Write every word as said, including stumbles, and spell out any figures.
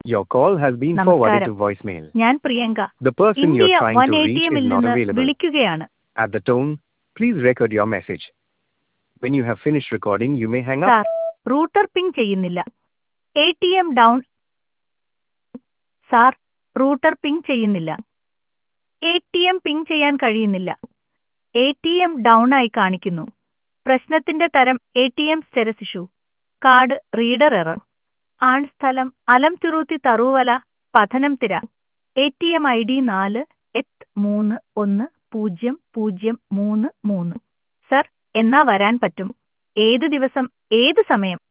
Your call has been forwarded നമസ്കാരം. to voicemail. ഞാൻ Priyanka The person India you're trying one to A T reach is എമ്മിൽ not നിന്ന് available. വിളിക്കുകയാണ്. At the tone, please record your message. When you have finished recording, you may hang up. Sir, router ping ചെയ്യുന്നില്ല. A T M down. Sir, router ping ചെയ്യുന്നില്ല. A T M ping ചെയ്യാൻ കഴിയുന്നില്ല. A T M down ആയി കാണിക്കുന്നു. പ്രശ്നത്തിന്റെ തരം A T M status issue. Card reader error. ആൺ സ്ഥലം അലംതിരുത്തി തറുവല Pathanamthitta. A T M I D നാല് എട്ട് മൂന്ന് ഒന്ന് പൂജ്യം പൂജ്യം മൂന്ന് മൂന്ന്. സർ, എന്നാ വരാൻ പറ്റും? ഏത് ദിവസം ഏത് സമയം?